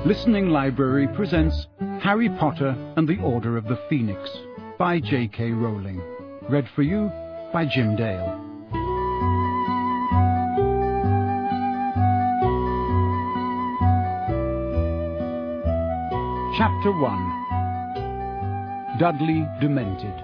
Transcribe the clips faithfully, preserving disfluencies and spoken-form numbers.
Listening Library presents Harry Potter and the Order of the Phoenix by J K Rowling. Read for you by Jim Dale. Chapter one. Dudley Demented.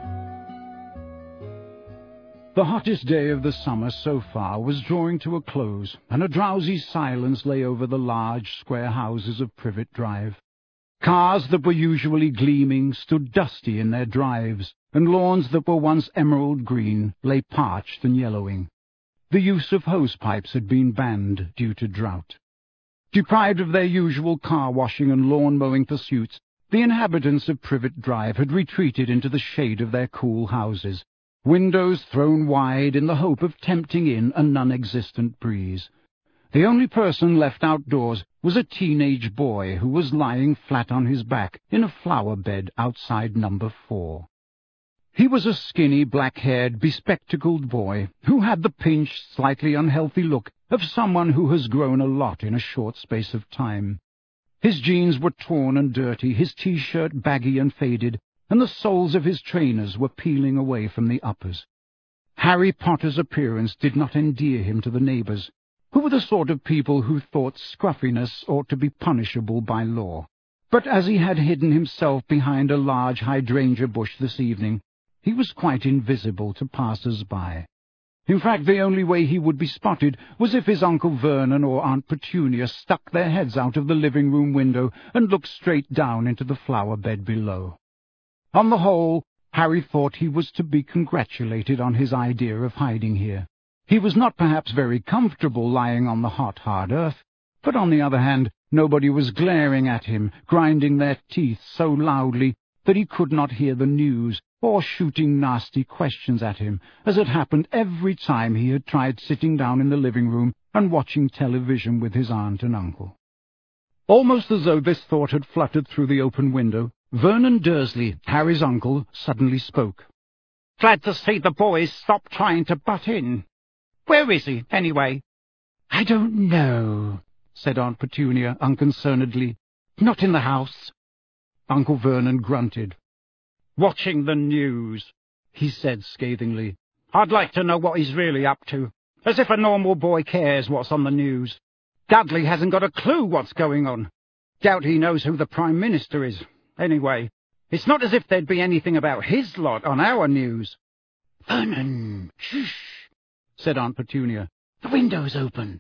The hottest day of the summer so far was drawing to a close, and a drowsy silence lay over the large square houses of Privet Drive. Cars that were usually gleaming stood dusty in their drives, and lawns that were once emerald green lay parched and yellowing. The use of hose-pipes had been banned due to drought. Deprived of their usual car-washing and lawn-mowing pursuits, the inhabitants of Privet Drive had retreated into the shade of their cool houses, windows thrown wide in the hope of tempting in a non-existent breeze. The only person left outdoors was a teenage boy who was lying flat on his back in a flower bed outside number four. He was a skinny, black-haired, bespectacled boy who had the pinched, slightly unhealthy look of someone who has grown a lot in a short space of time. His jeans were torn and dirty, his T-shirt baggy and faded, and the soles of his trainers were peeling away from the uppers. Harry Potter's appearance did not endear him to the neighbours, who were the sort of people who thought scruffiness ought to be punishable by law. But as he had hidden himself behind a large hydrangea bush this evening, he was quite invisible to passers-by. In fact, the only way he would be spotted was if his Uncle Vernon or Aunt Petunia stuck their heads out of the living-room window and looked straight down into the flower-bed below. On the whole, Harry thought he was to be congratulated on his idea of hiding here. He was not perhaps very comfortable lying on the hot, hard earth, but on the other hand, nobody was glaring at him, grinding their teeth so loudly that he could not hear the news, or shooting nasty questions at him, as had happened every time he had tried sitting down in the living-room and watching television with his aunt and uncle. Almost as though this thought had fluttered through the open window, Vernon Dursley, Harry's uncle, suddenly spoke. "Glad to see the boys stop trying to butt in. Where is he, anyway?" "I don't know," said Aunt Petunia unconcernedly. "Not in the house." Uncle Vernon grunted. "Watching the news," he said scathingly. "I'd like to know what he's really up to. As if a normal boy cares what's on the news. Dudley hasn't got a clue what's going on. Doubt he knows who the Prime Minister is. Anyway, it's not as if there'd be anything about his lot on our news." "Vernon, shh," said Aunt Petunia. "The window's open."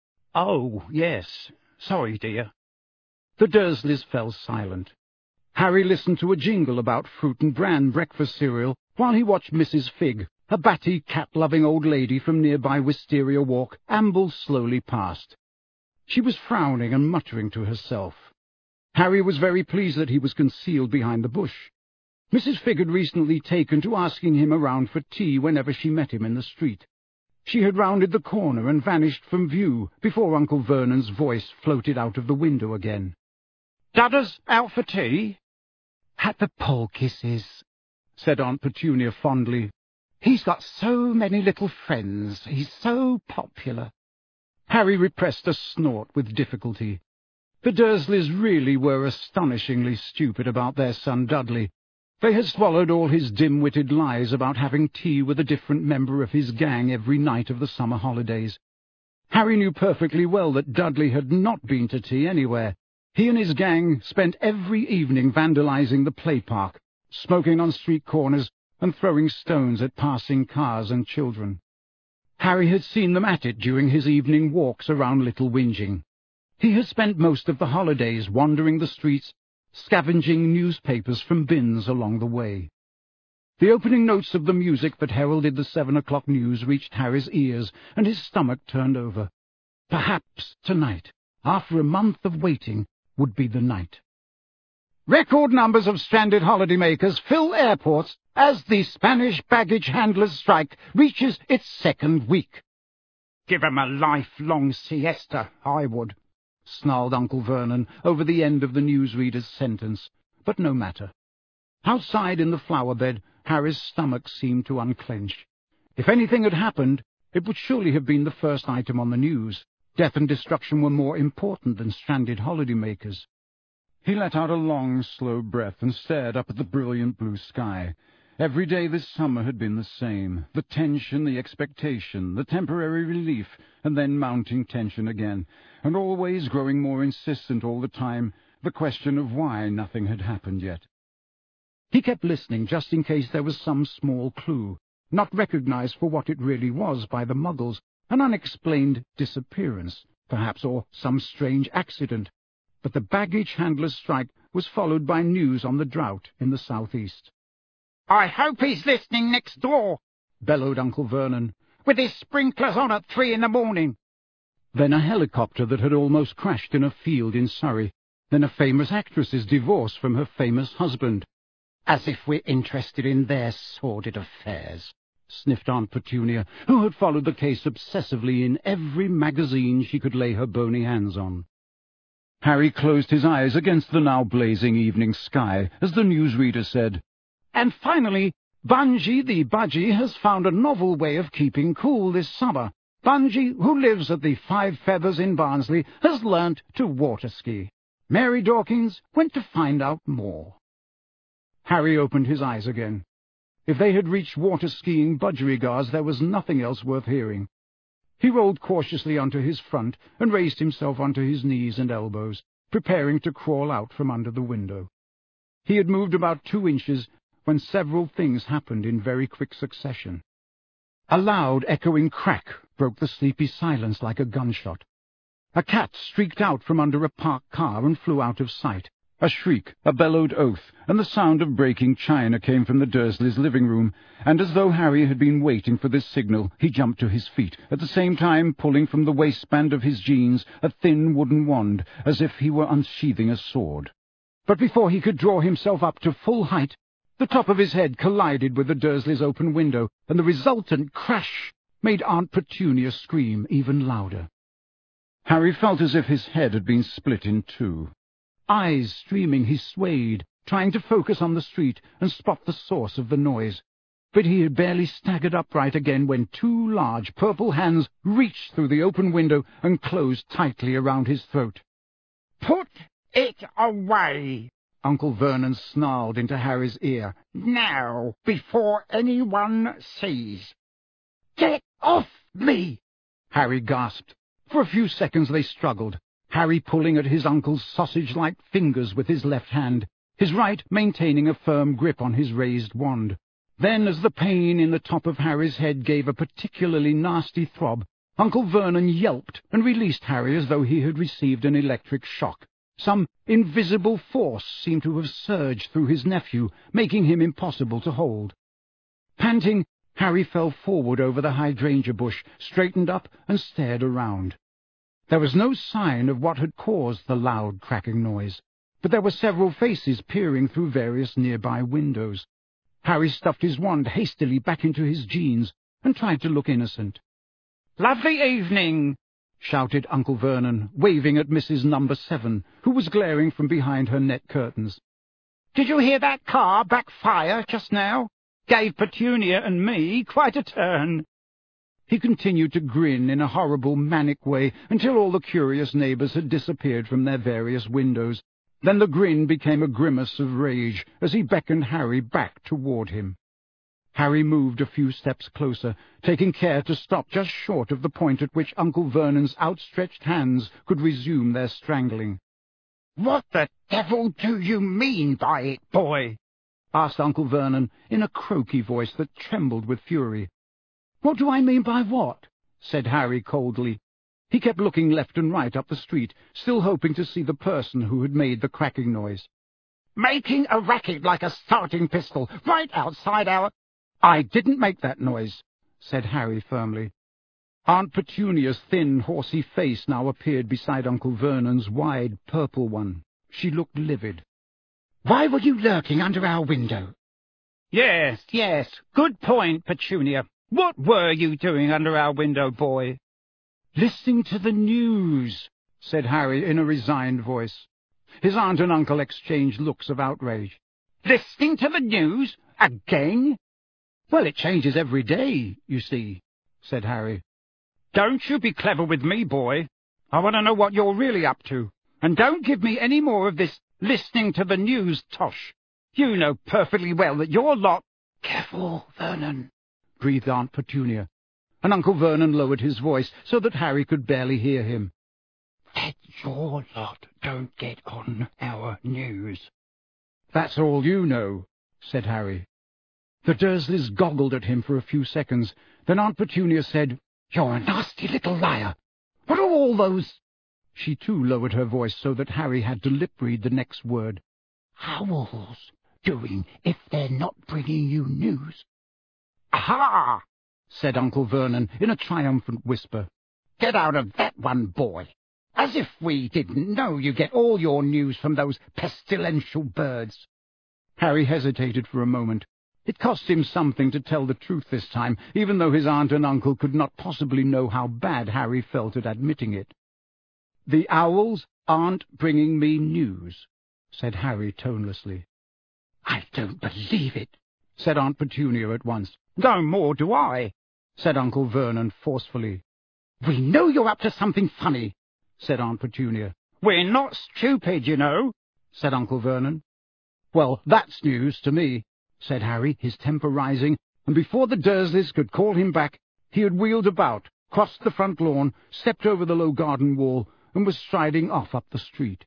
"Oh, yes. Sorry, dear." The Dursleys fell silent. Harry listened to a jingle about fruit and bran breakfast cereal while he watched Missus Figg, a batty, cat-loving old lady from nearby Wisteria Walk, amble slowly past. She was frowning and muttering to herself. Harry was very pleased that he was concealed behind the bush. Missus Figg had recently taken to asking him around for tea whenever she met him in the street. She had rounded the corner and vanished from view before Uncle Vernon's voice floated out of the window again. "Dudder's out for tea?" "At the Polkisses," said Aunt Petunia fondly. "He's got so many little friends. He's so popular." Harry repressed a snort with difficulty. The Dursleys really were astonishingly stupid about their son Dudley. They had swallowed all his dim-witted lies about having tea with a different member of his gang every night of the summer holidays. Harry knew perfectly well that Dudley had not been to tea anywhere. He and his gang spent every evening vandalizing the play park, smoking on street corners, and throwing stones at passing cars and children. Harry had seen them at it during his evening walks around Little Whinging. He had spent most of the holidays wandering the streets, scavenging newspapers from bins along the way. The opening notes of the music that heralded the seven o'clock news reached Harry's ears, and his stomach turned over. Perhaps tonight, after a month of waiting, would be the night. "Record numbers of stranded holidaymakers fill airports as the Spanish baggage handlers' strike reaches its second week." "Give 'em a lifelong siesta, I would," snarled Uncle Vernon over the end of the newsreader's sentence, but no matter. Outside in the flower-bed, Harry's stomach seemed to unclench. If anything had happened, it would surely have been the first item on the news. Death and destruction were more important than stranded holidaymakers. He let out a long, slow breath and stared up at the brilliant blue sky. Every day this summer had been the same. The tension, the expectation, the temporary relief, and then mounting tension again, and always growing more insistent all the time, the question of why nothing had happened yet. He kept listening just in case there was some small clue, not recognized for what it really was by the Muggles, an unexplained disappearance, perhaps, or some strange accident. But the baggage handler's strike was followed by news on the drought in the southeast. "I hope he's listening next door," bellowed Uncle Vernon, "with his sprinklers on at three in the morning." Then a helicopter that had almost crashed in a field in Surrey. Then a famous actress's divorce from her famous husband. "As if we're interested in their sordid affairs," sniffed Aunt Petunia, who had followed the case obsessively in every magazine she could lay her bony hands on. Harry closed his eyes against the now blazing evening sky as the newsreader said, "And finally, Bungie the Budgie has found a novel way of keeping cool this summer. Bungie, who lives at the Five Feathers in Barnsley, has learnt to water ski. Mary Dawkins went to find out more." Harry opened his eyes again. If they had reached water-skiing budgerigars, there was nothing else worth hearing. He rolled cautiously onto his front and raised himself onto his knees and elbows, preparing to crawl out from under the window. He had moved about two inches when several things happened in very quick succession. A loud, echoing crack broke the sleepy silence like a gunshot. A cat streaked out from under a parked car and flew out of sight. A shriek, a bellowed oath, and the sound of breaking china came from the Dursleys' living room, and as though Harry had been waiting for this signal, he jumped to his feet, at the same time pulling from the waistband of his jeans a thin wooden wand, as if he were unsheathing a sword. But before he could draw himself up to full height, the top of his head collided with the Dursleys' open window, and the resultant crash made Aunt Petunia scream even louder. Harry felt as if his head had been split in two. Eyes streaming, he swayed, trying to focus on the street and spot the source of the noise. But he had barely staggered upright again when two large purple hands reached through the open window and closed tightly around his throat. "Put it away," Uncle Vernon snarled into Harry's ear. "Now, before anyone sees." "Get off me!" Harry gasped. For a few seconds they struggled, Harry pulling at his uncle's sausage-like fingers with his left hand, his right maintaining a firm grip on his raised wand. Then, as the pain in the top of Harry's head gave a particularly nasty throb, Uncle Vernon yelped and released Harry as though he had received an electric shock. Some invisible force seemed to have surged through his nephew, making him impossible to hold. Panting, Harry fell forward over the hydrangea bush, straightened up, and stared around. There was no sign of what had caused the loud cracking noise, but there were several faces peering through various nearby windows. Harry stuffed his wand hastily back into his jeans and tried to look innocent. "Lovely evening," shouted Uncle Vernon, waving at Missus Number Seven, who was glaring from behind her net curtains. "Did you hear that car backfire just now? Gave Petunia and me quite a turn." He continued to grin in a horrible, manic way until all the curious neighbours had disappeared from their various windows. Then the grin became a grimace of rage as he beckoned Harry back toward him. Harry moved a few steps closer, taking care to stop just short of the point at which Uncle Vernon's outstretched hands could resume their strangling. "What the devil do you mean by it, boy?" asked Uncle Vernon in a croaky voice that trembled with fury. "What do I mean by what?" said Harry coldly. He kept looking left and right up the street, still hoping to see the person who had made the cracking noise. "Making a racket like a starting pistol, right outside our—" "I didn't make that noise," said Harry firmly. Aunt Petunia's thin, horsey face now appeared beside Uncle Vernon's wide, purple one. She looked livid. "Why were you lurking under our window?" "Yes, yes, good point, Petunia. What were you doing under our window, boy?" "Listening to the news," said Harry in a resigned voice. His aunt and uncle exchanged looks of outrage. "Listening to the news? Again?" "Well, it changes every day, you see," said Harry. "Don't you be clever with me, boy. I want to know what you're really up to. And don't give me any more of this listening to the news, Tosh. You know perfectly well that your lot—" "Careful, Vernon," breathed Aunt Petunia, and Uncle Vernon lowered his voice so that Harry could barely hear him. "That your lot don't get on our news." "That's all you know," said Harry. The Dursleys goggled at him for a few seconds. Then Aunt Petunia said, "You're a nasty little liar. What are all those—" She too lowered her voice so that Harry had to lip-read the next word. "Owls doing if they're not bringing you news?" "Aha!" said Uncle Vernon in a triumphant whisper. "Get out of that one, boy. As if we didn't know you get all your news from those pestilential birds." Harry hesitated for a moment. It cost him something to tell the truth this time, even though his aunt and uncle could not possibly know how bad Harry felt at admitting it. "The owls aren't bringing me news," said Harry tonelessly. "I don't believe it," said Aunt Petunia at once. "No more do I," said Uncle Vernon forcefully. "We know you're up to something funny," said Aunt Petunia. "We're not stupid, you know," said Uncle Vernon. "Well, that's news to me," said Harry, his temper rising, and before the Dursleys could call him back, he had wheeled about, crossed the front lawn, stepped over the low garden wall, and was striding off up the street.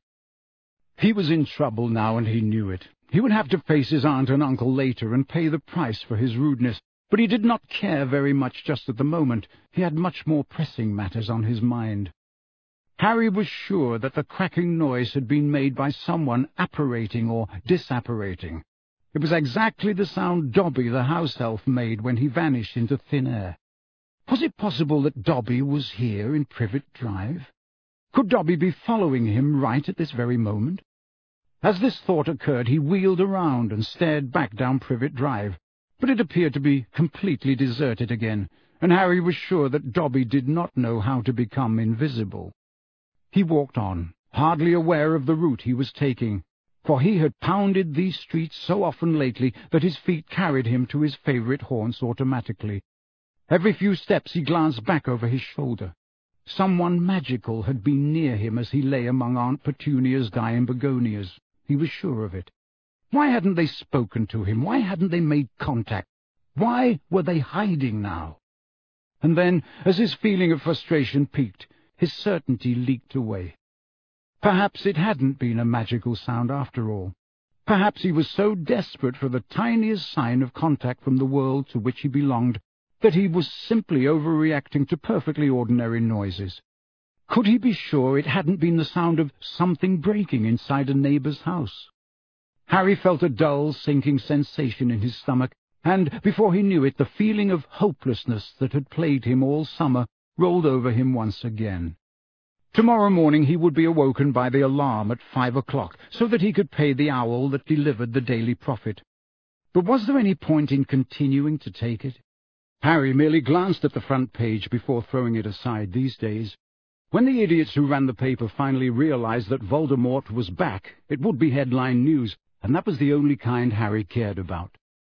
He was in trouble now, and he knew it. He would have to face his aunt and uncle later and pay the price for his rudeness, but he did not care very much just at the moment. He had much more pressing matters on his mind. Harry was sure that the cracking noise had been made by someone apparating or disapparating. It was exactly the sound Dobby the house-elf made when he vanished into thin air. Was it possible that Dobby was here in Privet Drive? Could Dobby be following him right at this very moment? As this thought occurred, he wheeled around and stared back down Privet Drive, but it appeared to be completely deserted again, and Harry was sure that Dobby did not know how to become invisible. He walked on, hardly aware of the route he was taking, for he had pounded these streets so often lately that his feet carried him to his favourite haunts automatically. Every few steps he glanced back over his shoulder. Someone magical had been near him as he lay among Aunt Petunia's dying begonias. He was sure of it. Why hadn't they spoken to him? Why hadn't they made contact? Why were they hiding now? And then, as his feeling of frustration peaked, his certainty leaked away. Perhaps it hadn't been a magical sound after all. Perhaps he was so desperate for the tiniest sign of contact from the world to which he belonged that he was simply overreacting to perfectly ordinary noises. Could he be sure it hadn't been the sound of something breaking inside a neighbour's house? Harry felt a dull, sinking sensation in his stomach, and, before he knew it, the feeling of hopelessness that had plagued him all summer rolled over him once again. Tomorrow morning he would be awoken by the alarm at five o'clock, so that he could pay the owl that delivered the Daily Prophet. But was there any point in continuing to take it? Harry merely glanced at the front page before throwing it aside these days. When the idiots who ran the paper finally realized that Voldemort was back, it would be headline news, and that was the only kind Harry cared about.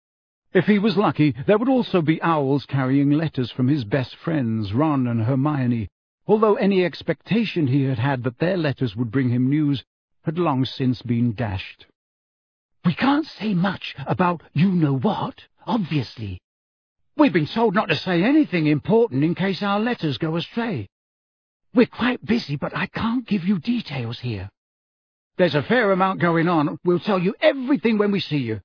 If he was lucky, there would also be owls carrying letters from his best friends, Ron and Hermione, although any expectation he had had that their letters would bring him news had long since been dashed. "We can't say much about you-know-what, obviously. We've been told not to say anything important in case our letters go astray. We're quite busy, but I can't give you details here. There's a fair amount going on. We'll tell you everything when we see you."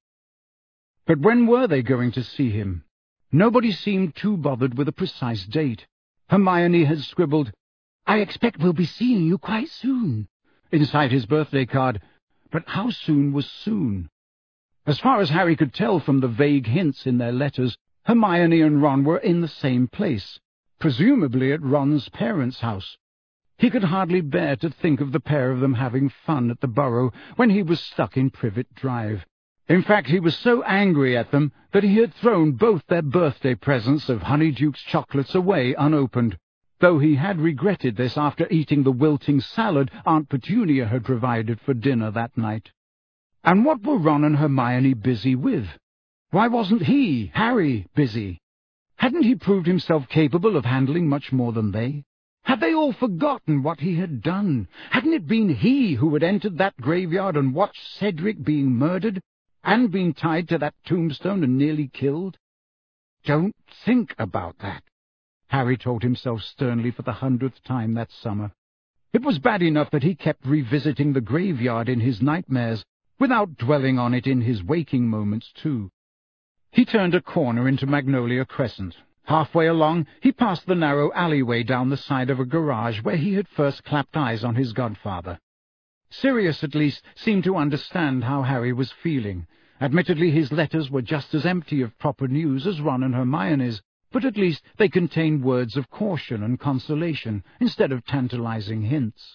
But when were they going to see him? Nobody seemed too bothered with a precise date. Hermione had scribbled, "I expect we'll be seeing you quite soon," inside his birthday card, but how soon was soon? As far as Harry could tell from the vague hints in their letters, Hermione and Ron were in the same place, presumably at Ron's parents' house. He could hardly bear to think of the pair of them having fun at the Burrow when he was stuck in Privet Drive. In fact, he was so angry at them that he had thrown both their birthday presents of Honeyduke's chocolates away unopened, though he had regretted this after eating the wilting salad Aunt Petunia had provided for dinner that night. And what were Ron and Hermione busy with? Why wasn't he, Harry, busy? Hadn't he proved himself capable of handling much more than they? Had they all all forgotten what he had done. Hadn't it been he who had entered that graveyard and watched Cedric being murdered, and been tied to that tombstone and nearly killed? Don't think about that, Harry told himself sternly for the hundredth time that summer. It was bad enough that he kept revisiting the graveyard in his nightmares, without dwelling on it in his waking moments too. He turned a corner into Magnolia Crescent. Halfway along, he passed the narrow alleyway down the side of a garage where he had first clapped eyes on his godfather. Sirius, at least, seemed to understand how Harry was feeling. Admittedly, his letters were just as empty of proper news as Ron and Hermione's, but at least they contained words of caution and consolation instead of tantalizing hints.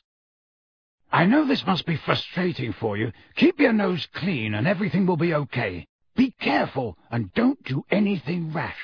"I know this must be frustrating for you. Keep your nose clean and everything will be okay. Be careful and don't do anything rash."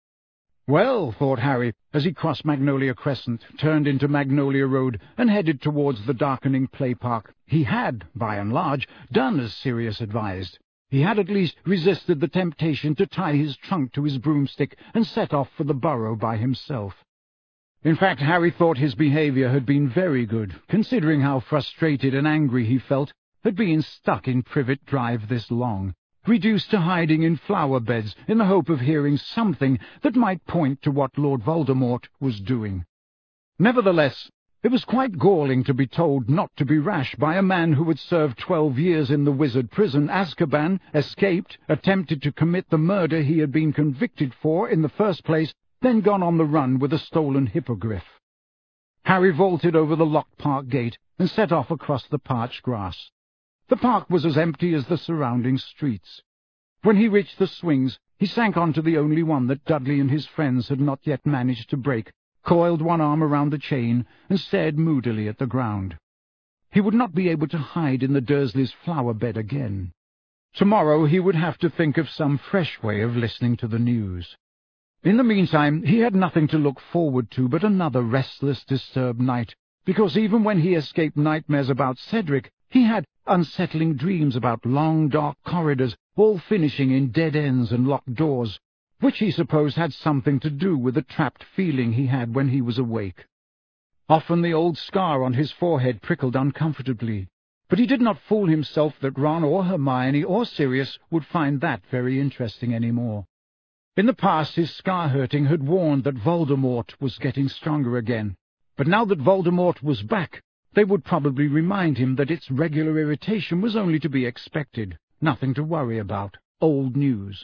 Well, thought Harry, as he crossed Magnolia Crescent, turned into Magnolia Road, and headed towards the darkening play park, he had, by and large, done as Sirius advised. He had at least resisted the temptation to tie his trunk to his broomstick and set off for the burrow by himself. In fact, Harry thought his behaviour had been very good, considering how frustrated and angry he felt at being stuck in Privet Drive this long, reduced to hiding in flower beds in the hope of hearing something that might point to what Lord Voldemort was doing. Nevertheless, it was quite galling to be told not to be rash by a man who had served twelve years in the wizard prison Azkaban, escaped, attempted to commit the murder he had been convicted for in the first place, then gone on the run with a stolen hippogriff. Harry vaulted over the locked park gate and set off across the parched grass. The park was as empty as the surrounding streets. When he reached the swings, he sank onto the only one that Dudley and his friends had not yet managed to break, coiled one arm around the chain, and stared moodily at the ground. He would not be able to hide in the Dursleys' flower bed again. Tomorrow he would have to think of some fresh way of listening to the news. In the meantime, he had nothing to look forward to but another restless, disturbed night, because even when he escaped nightmares about Cedric, he had unsettling dreams about long, dark corridors, all finishing in dead ends and locked doors, which he supposed had something to do with the trapped feeling he had when he was awake. Often the old scar on his forehead prickled uncomfortably, but he did not fool himself that Ron or Hermione or Sirius would find that very interesting any more. In the past his scar-hurting had warned that Voldemort was getting stronger again, but now that Voldemort was back, they would probably remind him that its regular irritation was only to be expected, nothing to worry about, old news.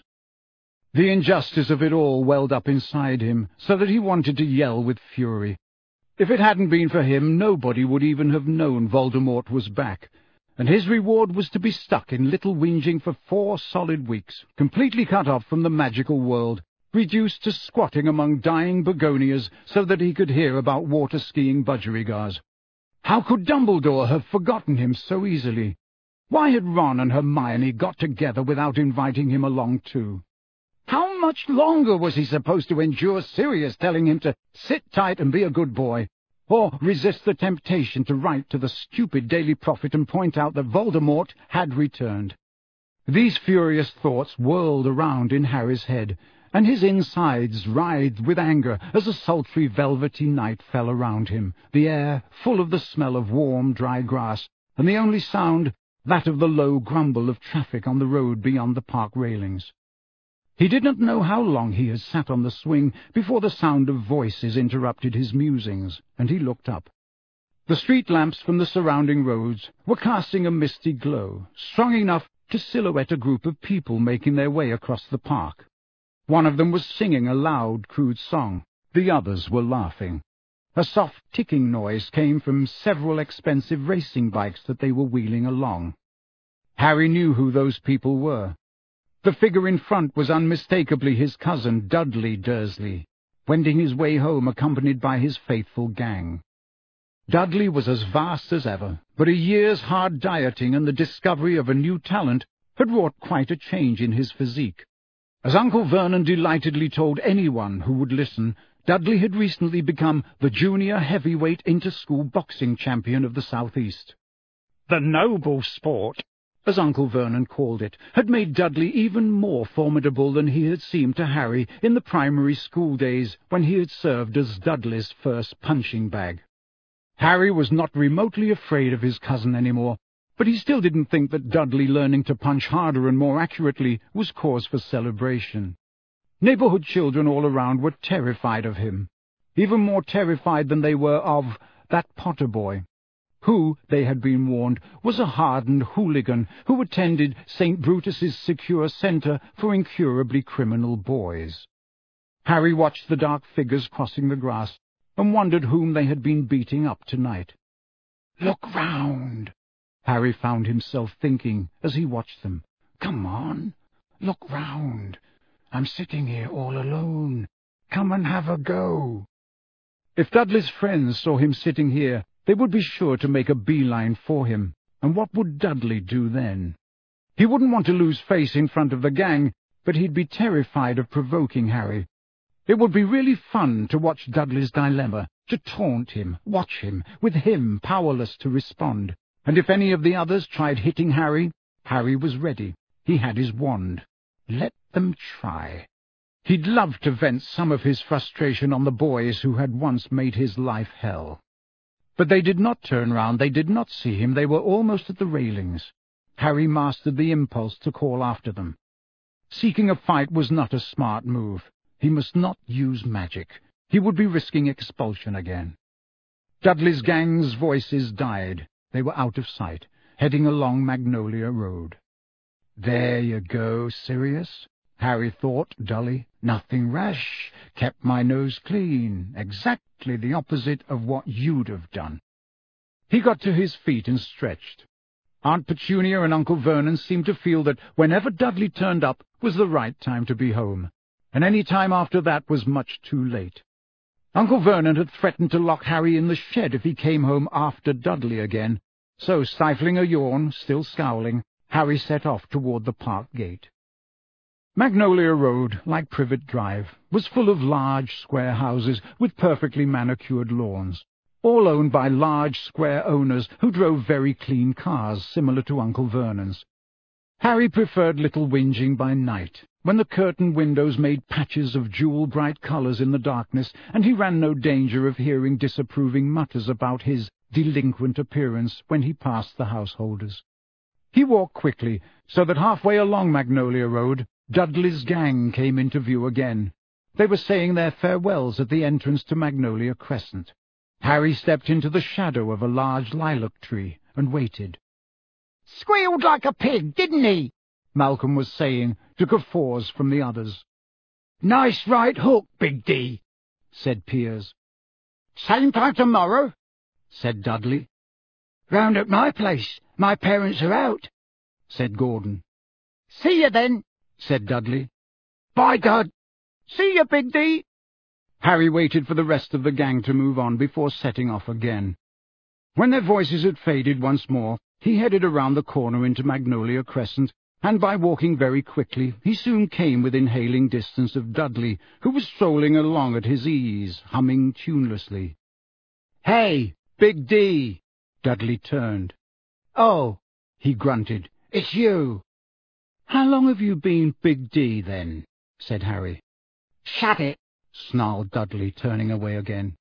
The injustice of it all welled up inside him, so that he wanted to yell with fury. If it hadn't been for him, nobody would even have known Voldemort was back, and his reward was to be stuck in Little Whinging for four solid weeks, completely cut off from the magical world, reduced to squatting among dying begonias so that he could hear about water-skiing budgerigars. How could Dumbledore have forgotten him so easily? Why had Ron and Hermione got together without inviting him along too? How much longer was he supposed to endure Sirius telling him to sit tight and be a good boy, or resist the temptation to write to the stupid Daily Prophet and point out that Voldemort had returned? These furious thoughts whirled around in Harry's head, and his insides writhed with anger as a sultry velvety night fell around him, the air full of the smell of warm, dry grass, and the only sound that of the low grumble of traffic on the road beyond the park railings. He did not know how long he had sat on the swing before the sound of voices interrupted his musings, and he looked up. The street lamps from the surrounding roads were casting a misty glow, strong enough to silhouette a group of people making their way across the park. One of them was singing a loud, crude song. The others were laughing. A soft ticking noise came from several expensive racing bikes that they were wheeling along. Harry knew who those people were. The figure in front was unmistakably his cousin Dudley Dursley, wending his way home accompanied by his faithful gang. Dudley was as vast as ever, but a year's hard dieting and the discovery of a new talent had wrought quite a change in his physique. As Uncle Vernon delightedly told anyone who would listen, Dudley had recently become the junior heavyweight inter-school boxing champion of the Southeast. The noble sport, as Uncle Vernon called it, had made Dudley even more formidable than he had seemed to Harry in the primary school days when he had served as Dudley's first punching bag. Harry was not remotely afraid of his cousin anymore, but he still didn't think that Dudley learning to punch harder and more accurately was cause for celebration. Neighbourhood children all around were terrified of him, even more terrified than they were of that Potter boy, who, they had been warned, was a hardened hooligan who attended Saint Brutus's secure centre for incurably criminal boys. Harry watched the dark figures crossing the grass and wondered whom they had been beating up tonight. "Look round," Harry found himself thinking as he watched them. "Come on, look round. I'm sitting here all alone. Come and have a go." If Dudley's friends saw him sitting here, they would be sure to make a beeline for him, and what would Dudley do then? He wouldn't want to lose face in front of the gang, but he'd be terrified of provoking Harry. It would be really fun to watch Dudley's dilemma, to taunt him, watch him, with him powerless to respond. And if any of the others tried hitting Harry, Harry was ready. He had his wand. Let them try. He'd love to vent some of his frustration on the boys who had once made his life hell. But they did not turn round, they did not see him, they were almost at the railings. Harry mastered the impulse to call after them. Seeking a fight was not a smart move. He must not use magic. He would be risking expulsion again. Dudley's gang's voices died. They were out of sight, heading along Magnolia Road. "There you go, Sirius," Harry thought dully. "Nothing rash. Kept my nose clean. Exactly the opposite of what you'd have done." He got to his feet and stretched. Aunt Petunia and Uncle Vernon seemed to feel that whenever Dudley turned up was the right time to be home, and any time after that was much too late. Uncle Vernon had threatened to lock Harry in the shed if he came home after Dudley again, so, stifling a yawn, still scowling, Harry set off toward the park gate. Magnolia Road, like Privet Drive, was full of large square houses with perfectly manicured lawns, all owned by large square owners who drove very clean cars similar to Uncle Vernon's. Harry preferred Little Whinging by night, when the curtained windows made patches of jewel-bright colours in the darkness, and he ran no danger of hearing disapproving mutters about his delinquent appearance when he passed the householders. He walked quickly, so that halfway along Magnolia Road, Dudley's gang came into view again. They were saying their farewells at the entrance to Magnolia Crescent. Harry stepped into the shadow of a large lilac tree and waited. "Squealed like a pig, didn't he?" Malcolm was saying, to guffaws from the others. "Nice right hook, Big D," said Piers. "Same time tomorrow?" said Dudley. "Round at my place. My parents are out," said Gordon. "See you then," said Dudley. "By God! See you, Big D." Harry waited for the rest of the gang to move on before setting off again. When their voices had faded once more, he headed around the corner into Magnolia Crescent, and by walking very quickly he soon came within hailing distance of Dudley, who was strolling along at his ease, humming tunelessly. "Hey, Big D!" Dudley turned. "Oh," he grunted, "it's you." "How long have you been Big D, then?" said Harry. "Shut it," snarled Dudley, turning away again.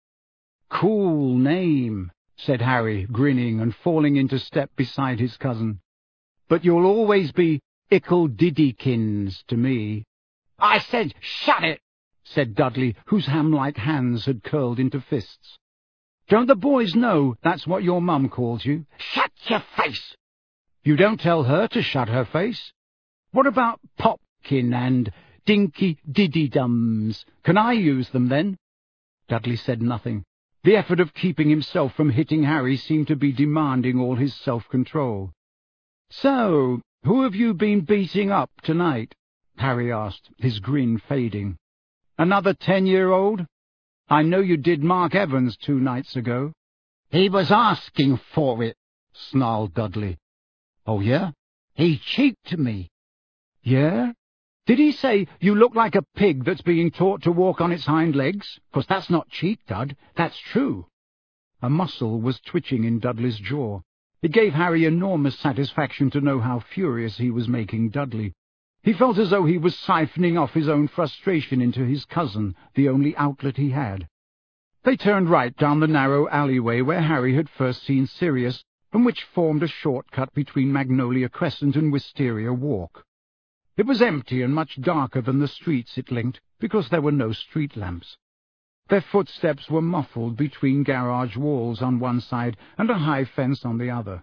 "Cool name," said Harry, grinning and falling into step beside his cousin. "But you'll always be Ickle Diddykins to me." "I said shut it," said Dudley, whose ham-like hands had curled into fists. "Don't the boys know that's what your mum calls you?" "Shut your face!" "You don't tell her to shut her face. What about Popkin and Dinky Diddydums? Can I use them, then?" Dudley said nothing. The effort of keeping himself from hitting Harry seemed to be demanding all his self-control. "So, who have you been beating up tonight?" Harry asked, his grin fading. "Another ten-year-old? I know you did Mark Evans two nights ago." "He was asking for it," snarled Dudley. "Oh, yeah? "He cheeked me." "Yeah? Did he say you look like a pig that's being taught to walk on its hind legs? 'Cause that's not cheek, Dud, that's true." A muscle was twitching in Dudley's jaw. It gave Harry enormous satisfaction to know how furious he was making Dudley. He felt as though he was siphoning off his own frustration into his cousin, the only outlet he had. They turned right down the narrow alleyway where Harry had first seen Sirius, and which formed a shortcut between Magnolia Crescent and Wisteria Walk. It was empty and much darker than the streets it linked, because there were no street lamps. Their footsteps were muffled between garage walls on one side and a high fence on the other.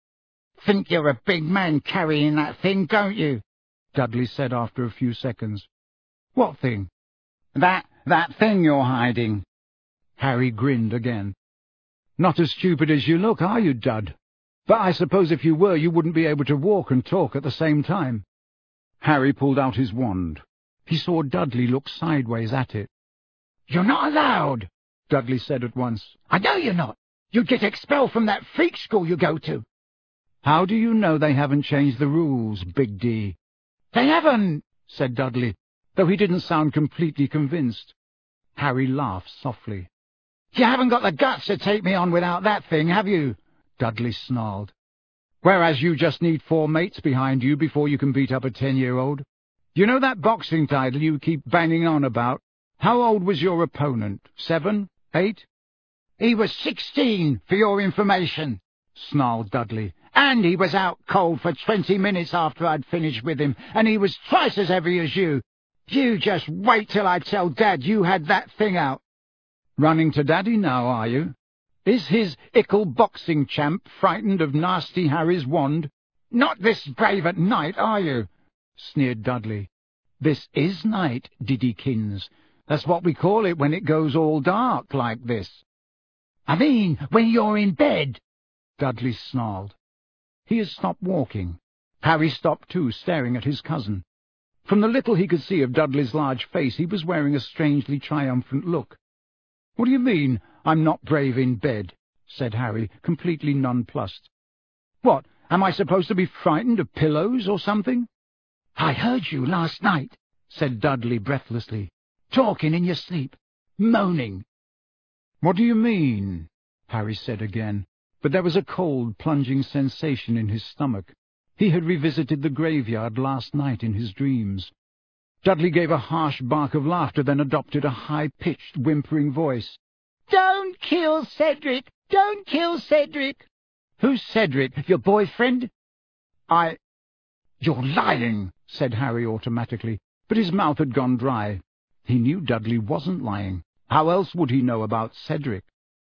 "Think you're a big man carrying that thing, don't you?" Dudley said after a few seconds. "What thing?" That, that thing you're hiding." Harry grinned again. "Not as stupid as you look, are you, Dud? But I suppose if you were, you wouldn't be able to walk and talk at the same time." Harry pulled out his wand. He saw Dudley look sideways at it. "You're not allowed," Dudley said at once. "I know you're not. You'd get expelled from that freak school you go to." "How do you know they haven't changed the rules, Big D?" "They haven't," said Dudley, though he didn't sound completely convinced. Harry laughed softly. "You haven't got the guts to take me on without that thing, have you?" Dudley snarled. "Whereas you just need four mates behind you before you can beat up a ten-year-old. You know that boxing title you keep banging on about? How old was your opponent? Seven? Eight?" "He was sixteen, for your information," snarled Dudley. "And he was out cold for twenty minutes after I'd finished with him, and he was twice as heavy as you. You just wait till I tell Dad you had that thing out." "Running to Daddy now, are you? Is his ickle boxing champ frightened of Nasty Harry's wand?" "Not this brave at night, are you?" sneered Dudley. "This is night, Diddykins. That's what we call it when it goes all dark like this." "I mean, when you're in bed," Dudley snarled. He had stopped walking. Harry stopped too, staring at his cousin. From the little he could see of Dudley's large face, he was wearing a strangely triumphant look. "What do you mean, I'm not brave in bed?" said Harry, completely nonplussed. "What, am I supposed to be frightened of pillows or something?" "I heard you last night," said Dudley breathlessly, "talking in your sleep, moaning." "What do you mean?" Harry said again, but there was a cold, plunging sensation in his stomach. He had revisited the graveyard last night in his dreams. Dudley gave a harsh bark of laughter, then adopted a high-pitched, whimpering voice. "Don't kill Cedric! Don't kill Cedric!" "Who's Cedric? Your boyfriend?" "I—" "You're lying," said Harry automatically, but his mouth had gone dry. He knew Dudley wasn't lying. How else would he know about Cedric?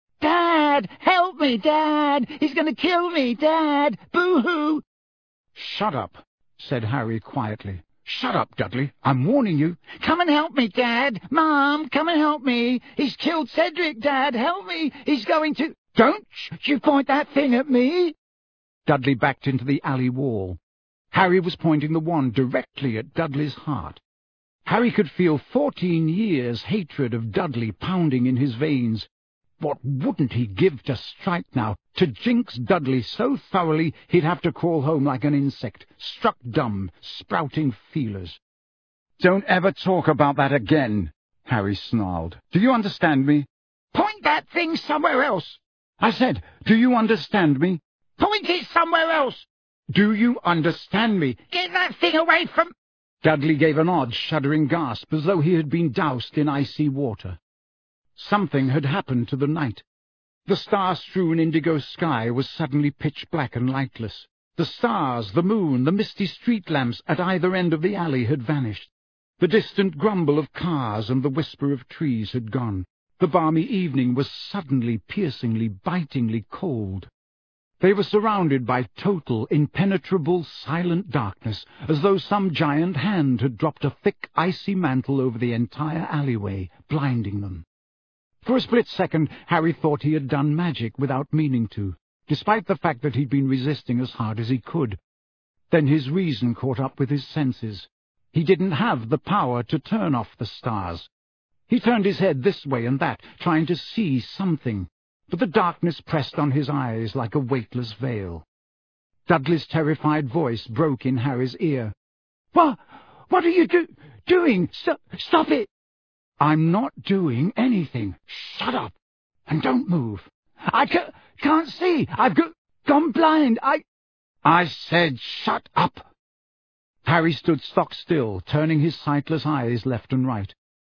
"Dad! Help me, Dad! He's going to kill me, Dad! Boo-hoo!" "Shut up," said Harry quietly. "Shut up, Dudley. I'm warning you." "Come and help me, Dad! Mom, come and help me! He's killed Cedric, Dad! Help me! He's going to—" "Don't you point that thing at me!" Dudley backed into the alley wall. Harry was pointing the wand directly at Dudley's heart. Harry could feel fourteen years' hatred of Dudley pounding in his veins. What wouldn't he give to strike now, to jinx Dudley so thoroughly he'd have to crawl home like an insect, struck dumb, sprouting feelers. "Don't ever talk about that again," Harry snarled. "Do you understand me?" "Point that thing somewhere else!" "I said, do you understand me?" "Point it somewhere else!" "Do you understand me?" "Get that thing away from—" Dudley gave an odd, shuddering gasp, as though he had been doused in icy water. Something had happened to the night. The star-strewn indigo sky was suddenly pitch black and lightless. The stars, the moon, the misty street lamps at either end of the alley had vanished. The distant grumble of cars and the whisper of trees had gone. The balmy evening was suddenly, piercingly, bitingly cold. They were surrounded by total, impenetrable, silent darkness, as though some giant hand had dropped a thick, icy mantle over the entire alleyway, blinding them. For a split second, Harry thought he had done magic without meaning to, despite the fact that he'd been resisting as hard as he could. Then his reason caught up with his senses. He didn't have the power to turn off the stars. He turned his head this way and that, trying to see something, but the darkness pressed on his eyes like a weightless veil. Dudley's terrified voice broke in Harry's ear. "What? What are you do doing? Stop, stop it!" "I'm not doing anything. Shut up, and don't move." I ca can't see. I've go gone blind. I... I said shut up." Harry stood stock still, turning his sightless eyes left and right.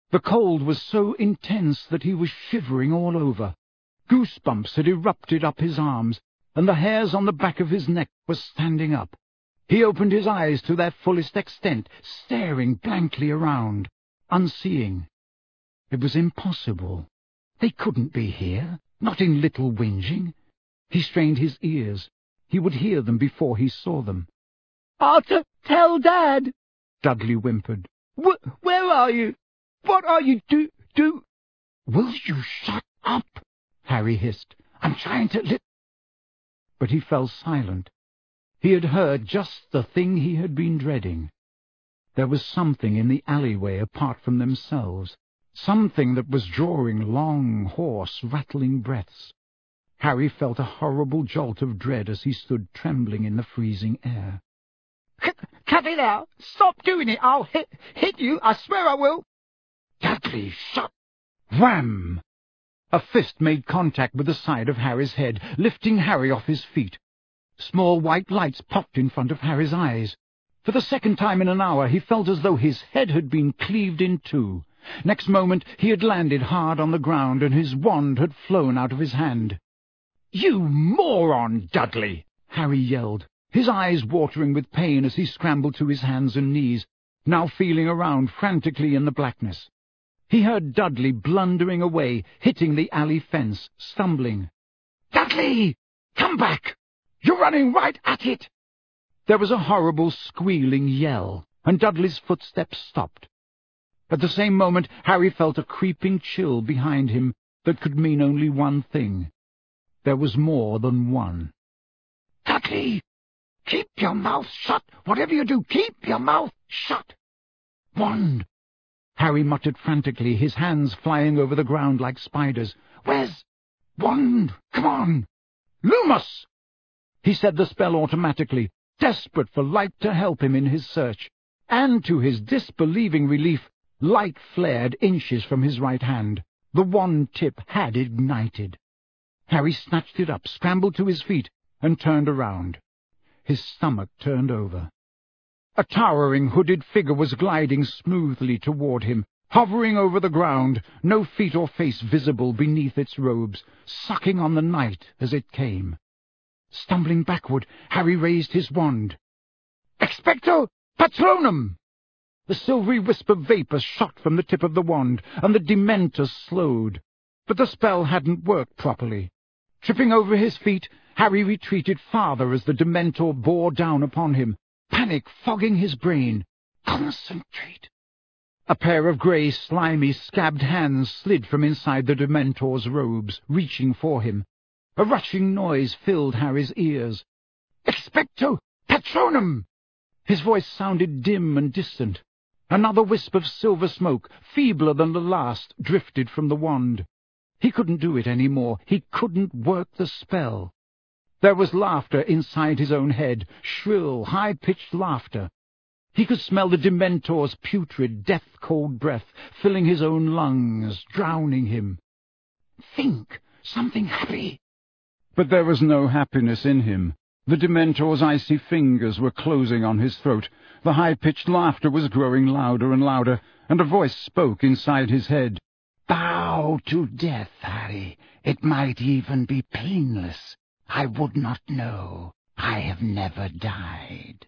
The cold was so intense that he was shivering all over. Goosebumps had erupted up his arms, and the hairs on the back of his neck were standing up. He opened his eyes to their fullest extent, staring blankly around, unseeing. It was impossible. They couldn't be here, not in Little Whinging. He strained his ears. He would hear them before he saw them. "I'll t tell Dad," Dudley whimpered. Wh where are you? What are you do do? "Will you shut up?" Harry hissed. "I'm trying to lit—" But he fell silent. He had heard just the thing he had been dreading. There was something in the alleyway apart from themselves, something that was drawing long, hoarse, rattling breaths. Harry felt a horrible jolt of dread as he stood trembling in the freezing air. C cut it out! Stop doing it! I'll hit hit you! I swear I will! "Dudley, shut—" Wham! A fist made contact with the side of Harry's head, lifting Harry off his feet. Small white lights popped in front of Harry's eyes. For the second time in an hour he felt as though his head had been cleaved in two. Next moment he had landed hard on the ground, and his wand had flown out of his hand. "You moron, Dudley!" Harry yelled, his eyes watering with pain as he scrambled to his hands and knees, now feeling around frantically in the blackness. He heard Dudley blundering away, hitting the alley fence, stumbling. "Dudley! Come back! You're running right at it!" There was a horrible squealing yell, and Dudley's footsteps stopped. At the same moment Harry felt a creeping chill behind him that could mean only one thing. There was more than one. "Dudley! Keep your mouth shut! Whatever you do, keep your mouth shut!" "Wand!" Harry muttered frantically, his hands flying over the ground like spiders. "Where's Wand? Come on! Lumos!" He said the spell automatically, desperate for light to help him in his search. And to his disbelieving relief, light flared inches from his right hand. The wand tip had ignited. Harry snatched it up, scrambled to his feet, and turned around. His stomach turned over. A towering hooded figure was gliding smoothly toward him, hovering over the ground, no feet or face visible beneath its robes, sucking on the night as it came. Stumbling backward, Harry raised his wand. "Expecto Patronum!" The silvery wisp of vapour shot from the tip of the wand, and the Dementor slowed. But the spell hadn't worked properly. Tripping over his feet, Harry retreated farther as the Dementor bore down upon him, panic fogging his brain. Concentrate! A pair of grey, slimy, scabbed hands slid from inside the Dementor's robes, reaching for him. A rushing noise filled Harry's ears. "Expecto Patronum!" His voice sounded dim and distant. Another wisp of silver smoke, feebler than the last, drifted from the wand. He couldn't do it any more. He couldn't work the spell. There was laughter inside his own head, shrill, high-pitched laughter. He could smell the Dementor's putrid, death-cold breath, filling his own lungs, drowning him. "Think! Something happy!" But there was no happiness in him. The Dementor's icy fingers were closing on his throat. The high-pitched laughter was growing louder and louder, and a voice spoke inside his head. "Bow to death, Harry. It might even be painless. I would not know. I have never died."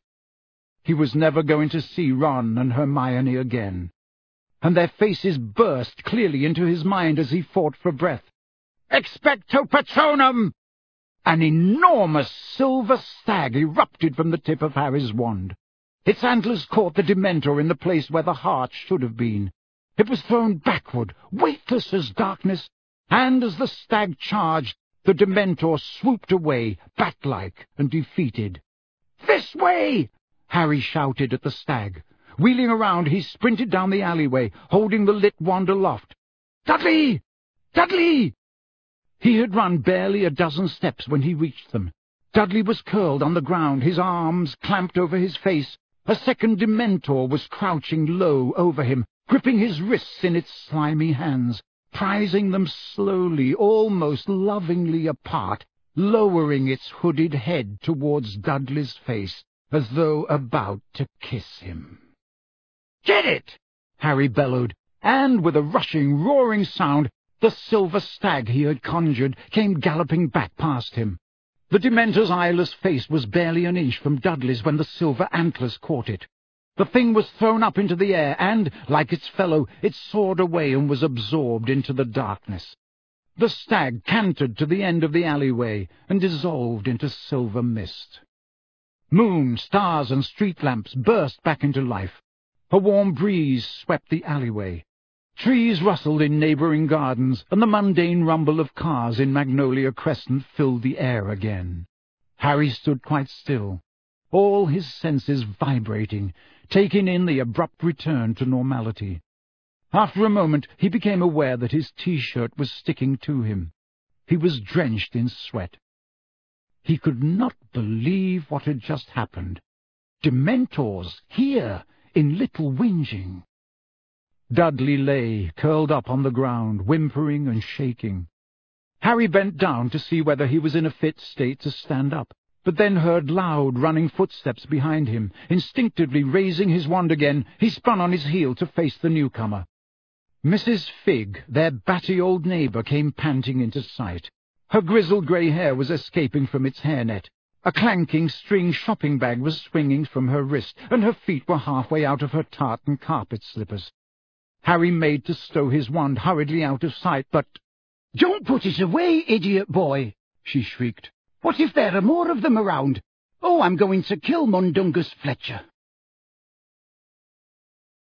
He was never going to see Ron and Hermione again. And their faces burst clearly into his mind as he fought for breath. "Expecto Patronum!" An enormous silver stag erupted from the tip of Harry's wand. Its antlers caught the Dementor in the place where the heart should have been. It was thrown backward, weightless as darkness, and as the stag charged, the Dementor swooped away, bat-like and defeated. "This way!" Harry shouted at the stag. Wheeling around, he sprinted down the alleyway, holding the lit wand aloft. "Dudley! Dudley!" He had run barely a dozen steps when he reached them. Dudley was curled on the ground, his arms clamped over his face. A second Dementor was crouching low over him, gripping his wrists in its slimy hands, prizing them slowly, almost lovingly apart, lowering its hooded head towards Dudley's face, as though about to kiss him. "Get it!" Harry bellowed, and with a rushing, roaring sound, the silver stag he had conjured came galloping back past him. The Dementor's eyeless face was barely an inch from Dudley's when the silver antlers caught it. The thing was thrown up into the air, and, like its fellow, it soared away and was absorbed into the darkness. The stag cantered to the end of the alleyway and dissolved into silver mist. Moon, stars, and street lamps burst back into life. A warm breeze swept the alleyway. Trees rustled in neighbouring gardens, and the mundane rumble of cars in Magnolia Crescent filled the air again. Harry stood quite still, all his senses vibrating, taking in the abrupt return to normality. After a moment he became aware that his T-shirt was sticking to him. He was drenched in sweat. He could not believe what had just happened. Dementors, here, in Little Whinging. Dudley lay, curled up on the ground, whimpering and shaking. Harry bent down to see whether he was in a fit state to stand up, but then heard loud, running footsteps behind him. Instinctively raising his wand again, he spun on his heel to face the newcomer. Missus Figg, their batty old neighbour, came panting into sight. Her grizzled grey hair was escaping from its hairnet. A clanking string shopping bag was swinging from her wrist, and her feet were halfway out of her tartan carpet slippers. Harry made to stow his wand hurriedly out of sight, but— "Don't put it away, idiot boy!" she shrieked. "What if there are more of them around? Oh, I'm going to kill Mundungus Fletcher."